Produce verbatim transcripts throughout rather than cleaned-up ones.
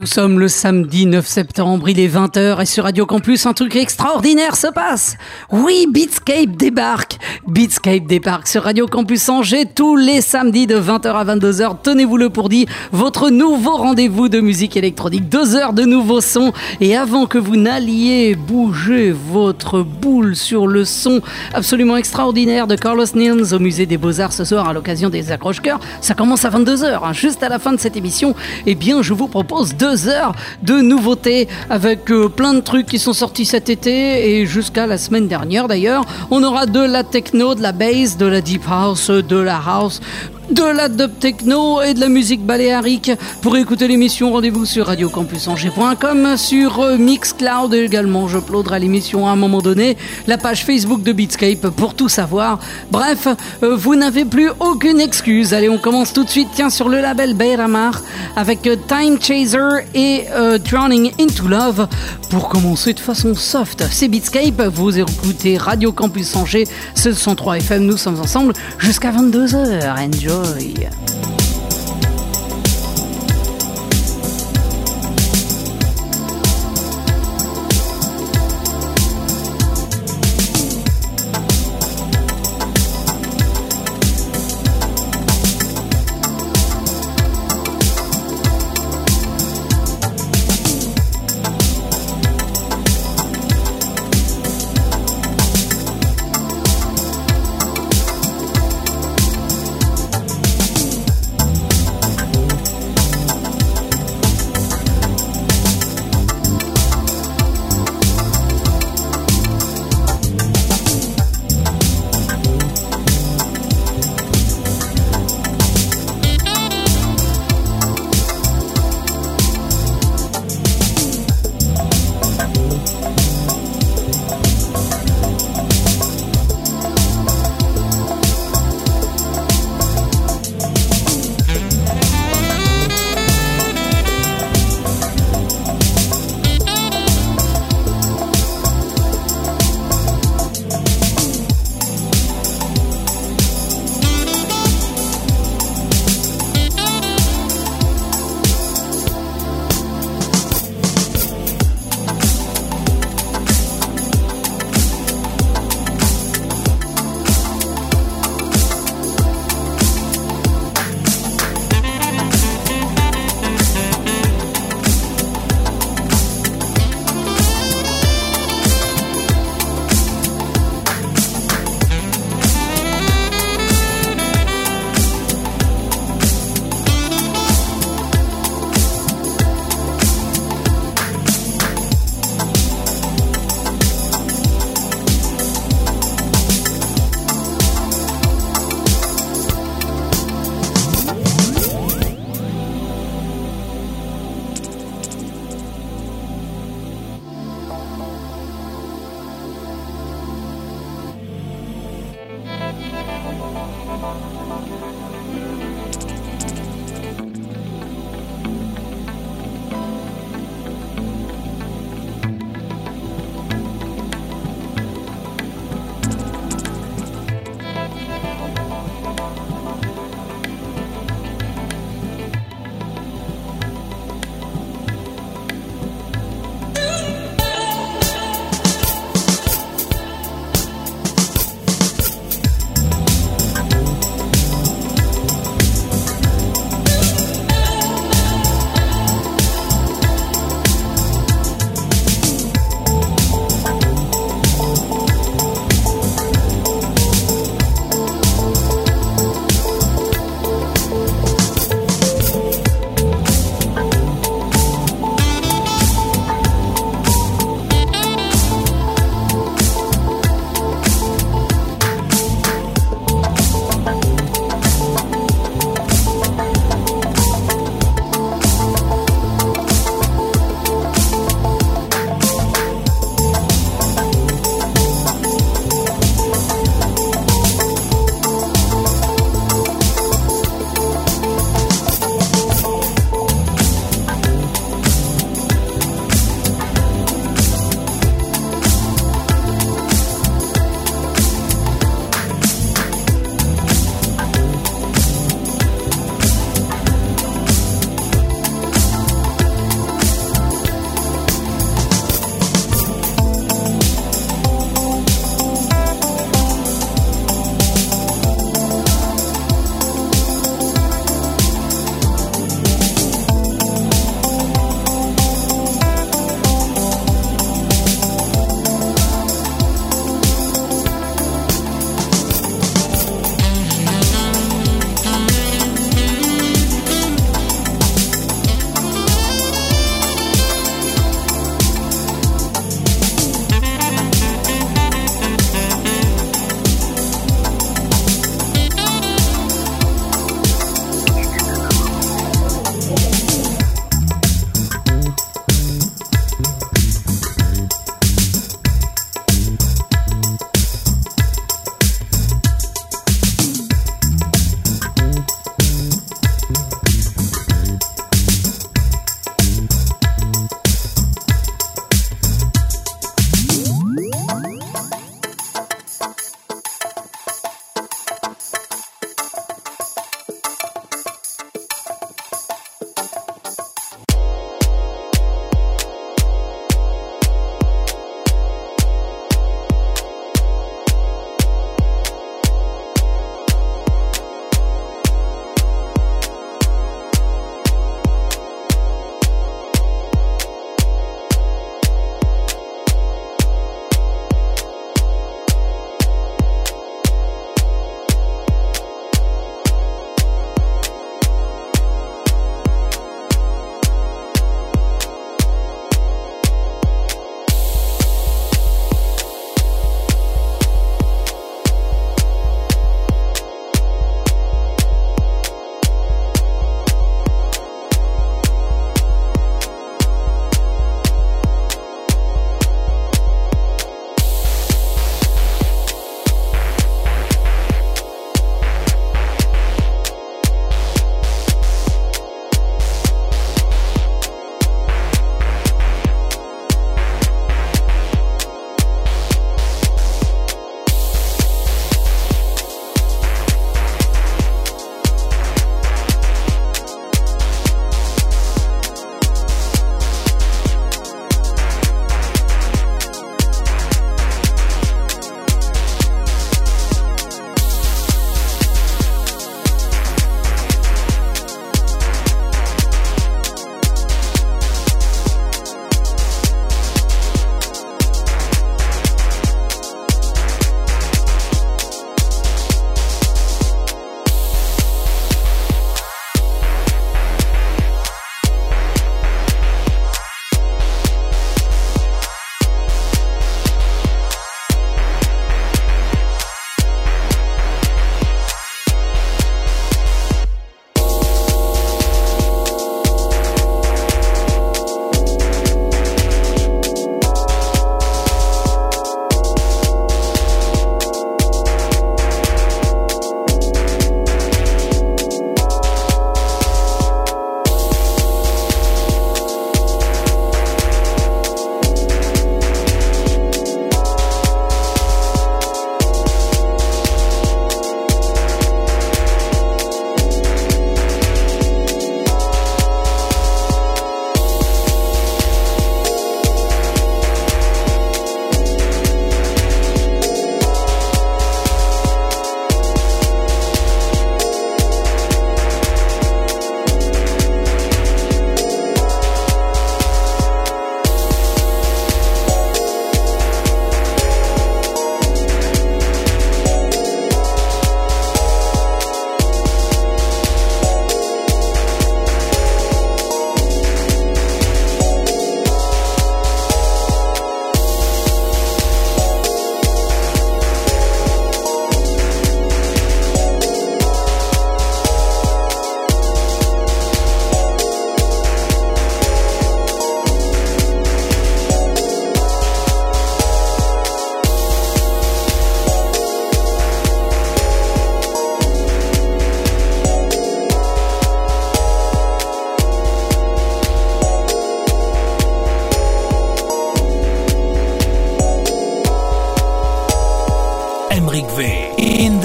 Nous sommes le samedi neuf septembre, il est vingt heures et sur Radio Campus, un truc extraordinaire se passe. Oui, Beatscape débarque. Beatscape débarque sur Radio Campus Angers tous les samedis de vingt heures à vingt-deux heures. Tenez-vous-le pour dit, votre nouveau rendez-vous de musique électronique. Deux heures de nouveaux sons. Et avant que vous n'alliez bouger votre boule sur le son absolument extraordinaire de Carlos Nilms au Musée des Beaux-Arts ce soir à l'occasion des accroche-cœurs, ça commence à vingt-deux heures, hein, juste à la fin de cette émission. Eh bien, je vous propose deux heures de nouveautés avec euh, plein de trucs qui sont sortis cet été et jusqu'à la semaine dernière d'ailleurs. On aura de la techno, de la bass, de la deep house, de la house, de la dub techno et de la musique baléarique. Pour écouter l'émission, rendez-vous sur radio campus angers point com, sur euh, Mixcloud également. Je uploaderai l'émission à un moment donné, la page Facebook de Beatscape pour tout savoir. Bref, euh, vous n'avez plus aucune excuse. Allez, on commence tout de suite, tiens, sur le label Beiramar avec euh, Time Chaser et euh, Drowning into Love. Pour commencer de façon soft, c'est Beatscape. Vous écoutez Radio Campus Angers, ce cent trois F M. Nous sommes ensemble jusqu'à vingt-deux heures. Enjoy.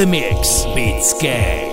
the mix, Beatscape.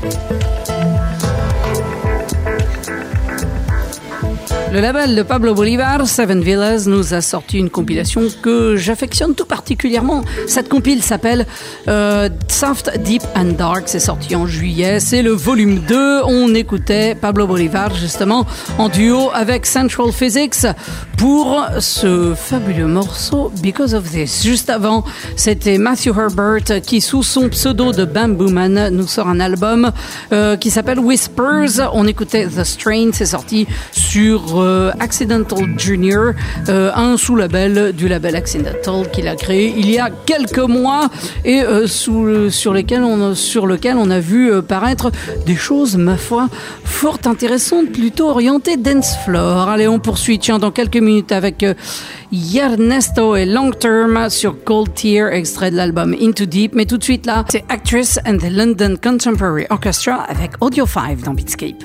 Le label de Pablo Bolívar, Seven Villas, nous a sorti une compilation que j'affectionne tout particulièrement. Cette compile s'appelle euh, Soft, Deep and Dark. C'est sorti en juillet. C'est le volume deux. On écoutait Pablo Bolívar justement en duo avec Central Physics pour ce fabuleux morceau Because of This. Juste avant, c'était Matthew Herbert qui, sous son pseudo de Bamboo Man, nous sort un album euh, qui s'appelle Whispers. On écoutait The Strain. C'est sorti sur euh, Accidental Junior, euh, un sous-label du label Accidental qu'il a créé il y a quelques mois et euh, sous, sur, lesquels on, sur lequel on a vu euh, paraître des choses, ma foi, fort intéressantes, plutôt orientées dance floor. Allez, on poursuit, tiens, dans quelques minutes avec euh, Yernesto et Long Term sur Cold Tear, extrait de l'album Into Deep. Mais tout de suite là, c'est Actress and the London Contemporary Orchestra avec Audio five dans Beatscape.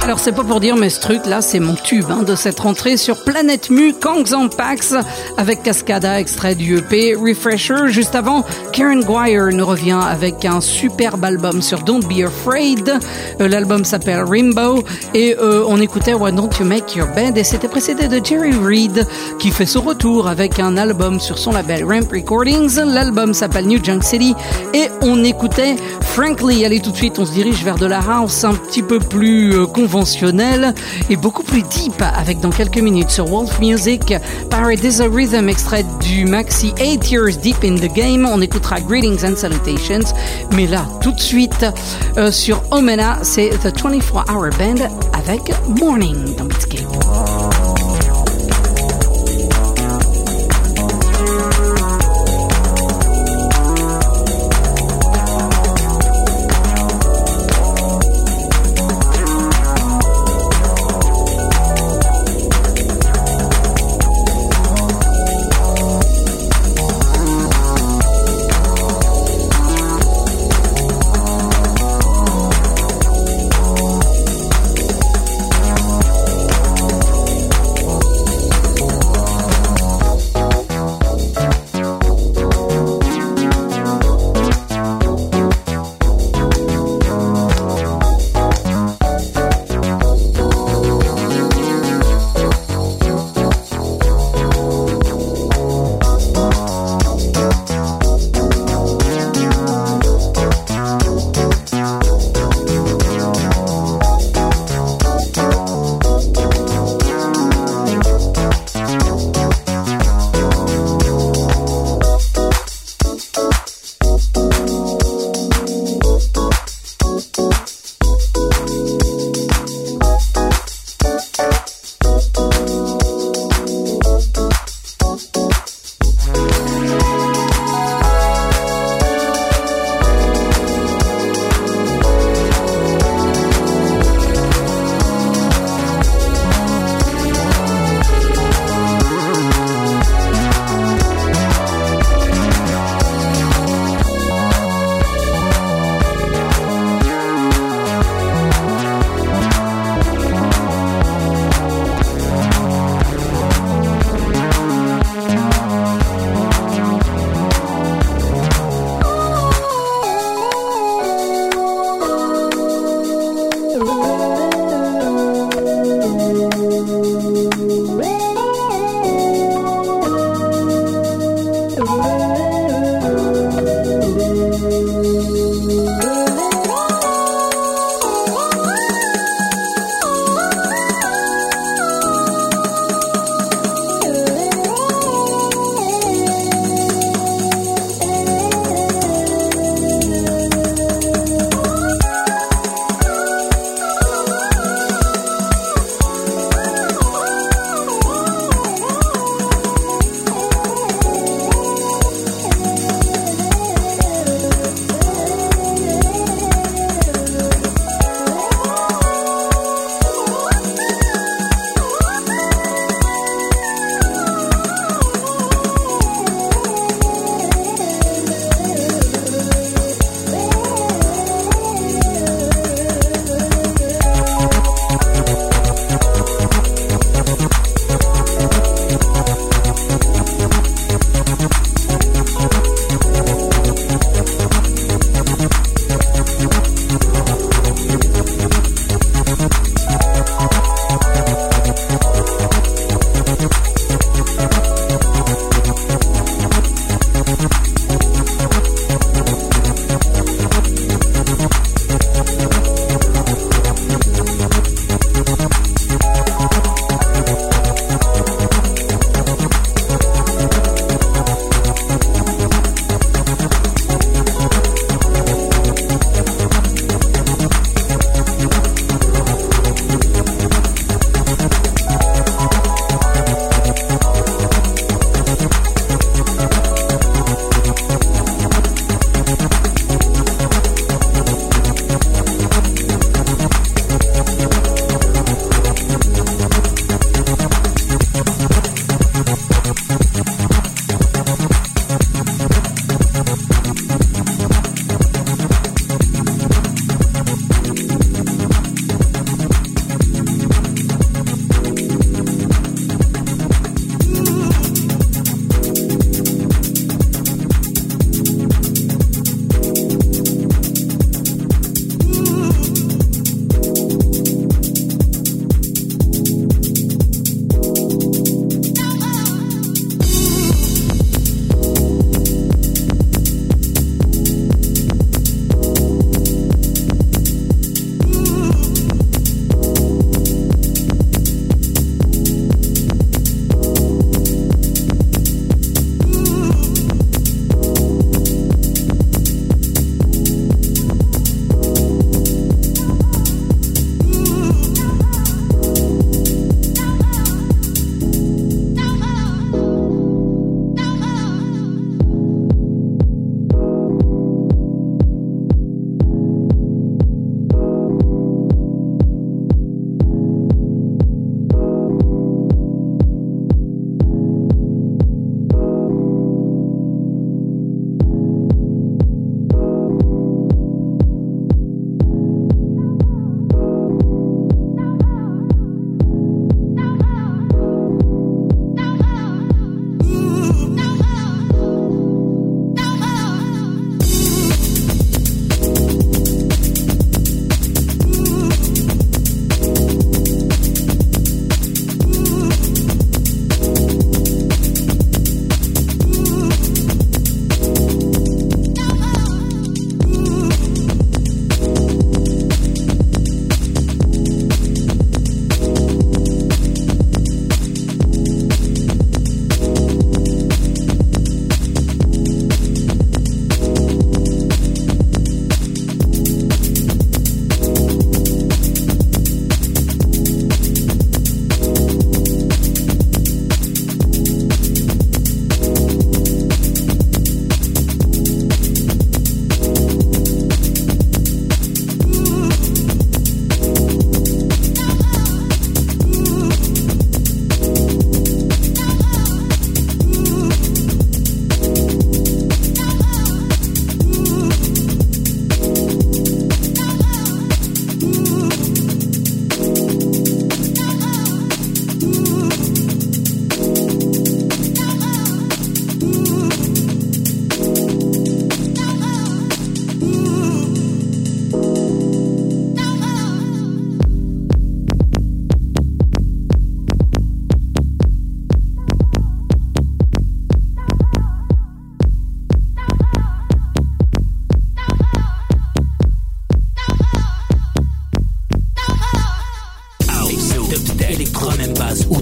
Alors c'est pas pour dire, mais ce truc là c'est mon tube hein, de cette rentrée sur Planète Mu, Kangs and Pax avec Cascada, extrait du E P Refresher. Juste avant, Karen Guire nous revient avec un superbe album sur Don't Be Afraid. Euh, l'album s'appelle Rainbow et euh, on écoutait Why Don't You Make Your Bed et c'était précédé de Jerry Reed qui fait son retour avec un album sur son label Ramp Recordings. L'album s'appelle New Junk City et on écoutait Frankly. Allez, tout de suite on se dirige vers de la house un petit peu plus euh, conventionnelle et beaucoup plus deep avec dans quelques minutes sur Wolf Music Paradise Rhythm, extrait du maxi eight years Deep in the Game. On écoutera Greetings and Salutations, mais là tout de suite euh, sur Omena c'est The twenty-four hour Band avec Morning dans Beatscape.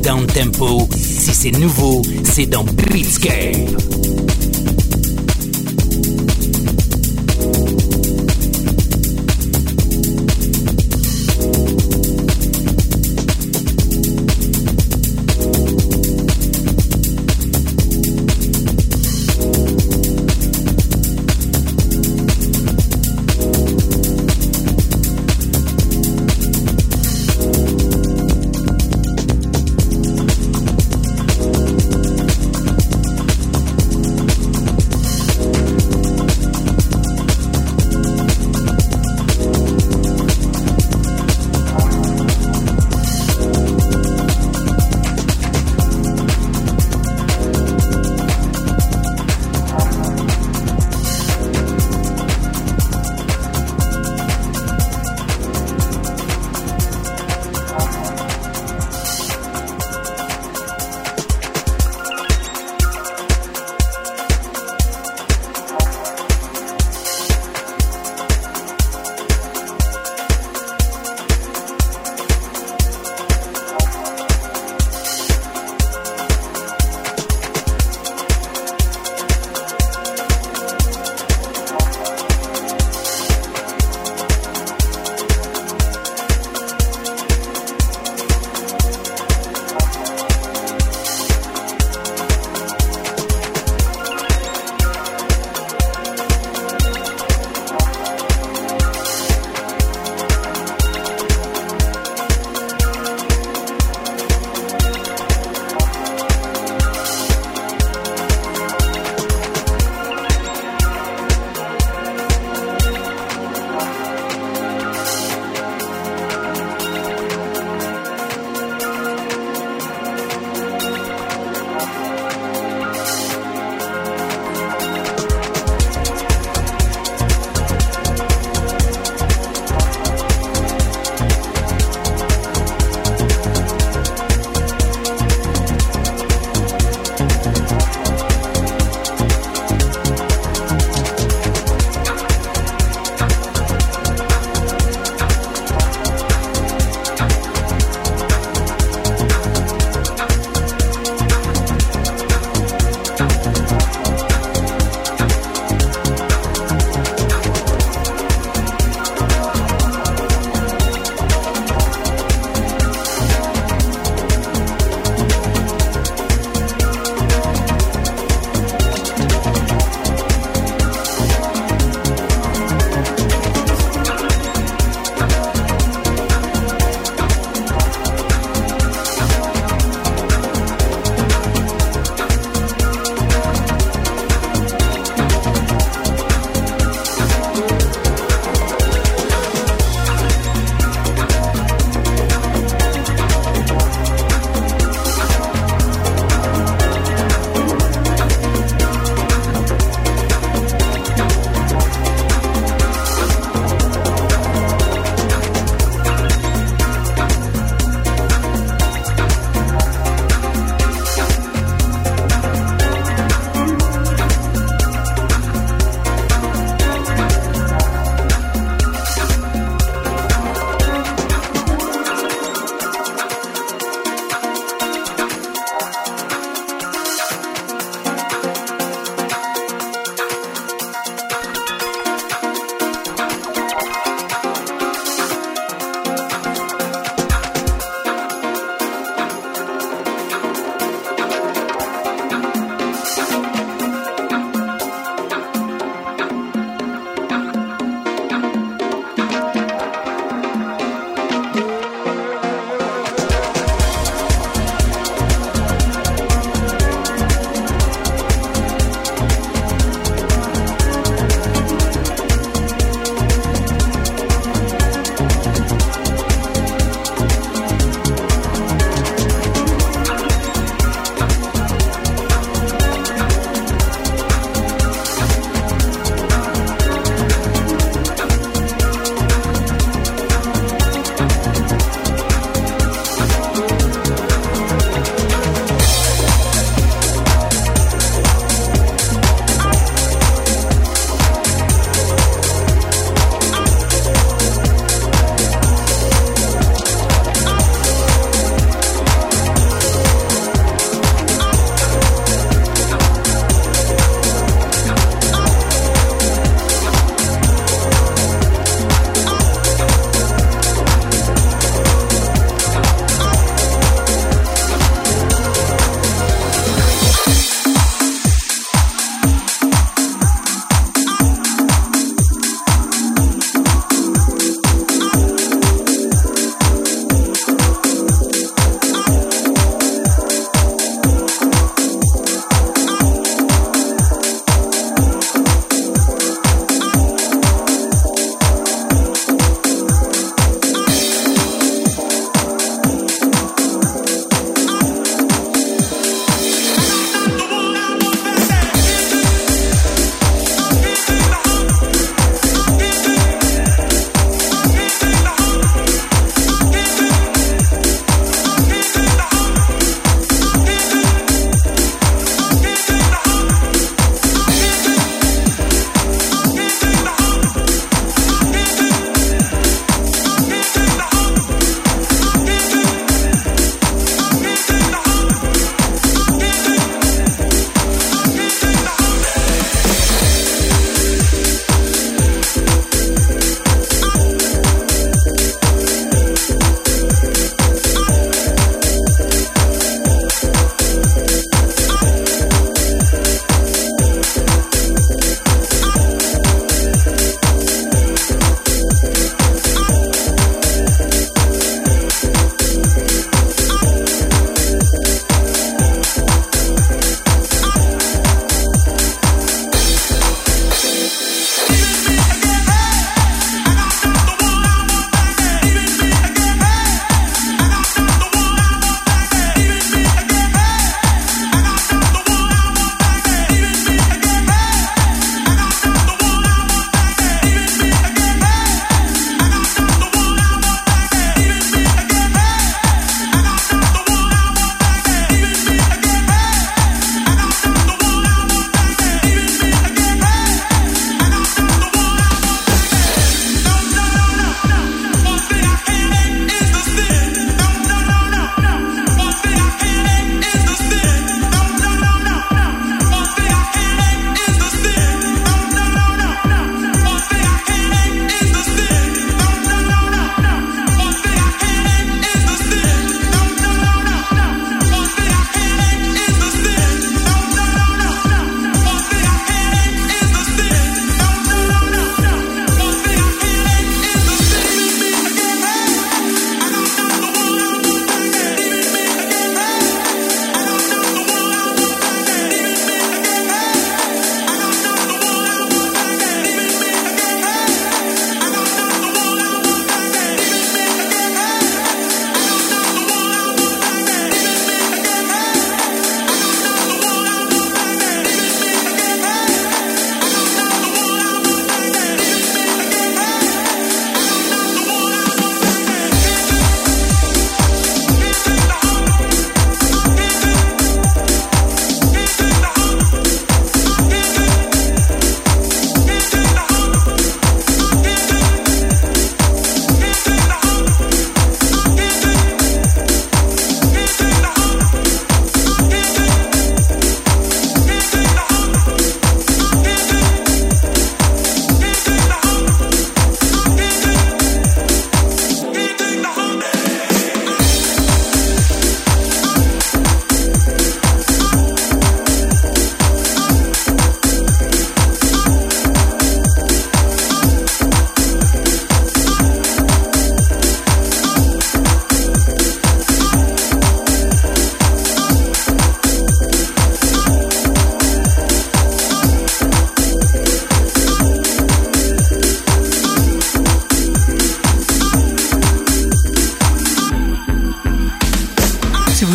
down tempo. Si c'est nouveau, c'est dans Beatscape.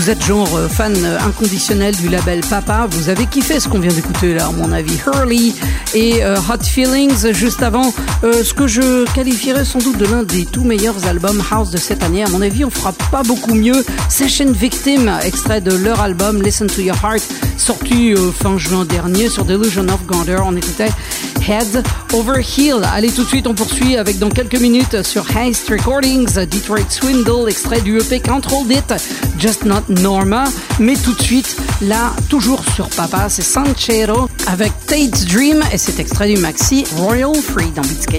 vous êtes genre fan inconditionnel du label Papa, vous avez kiffé ce qu'on vient d'écouter là, à mon avis. Hurley et euh, Hot Feelings, juste avant euh, ce que je qualifierais sans doute de l'un des tout meilleurs albums house de cette année. À mon avis, on fera pas beaucoup mieux. Session Victim, extrait de leur album Listen to Your Heart, sorti euh, fin juin dernier sur Delusion of Grandeur. On écoutait Head Over Heel. Allez, tout de suite, on poursuit avec dans quelques minutes sur Heist Recordings, Detroit Swindle, extrait du E P Controlled It, Just Not Norma. Mais tout de suite, là, toujours sur Papa, c'est Sanchero avec Tate's Dream et cet extrait du maxi Royal Free dans Beatscape.